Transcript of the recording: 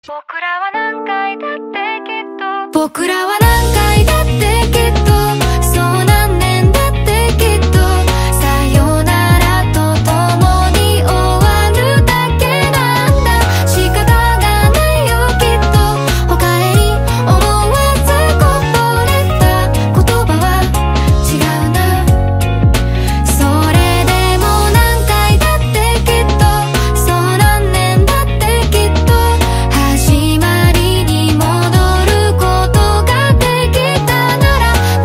僕らは何回だってきっと僕らは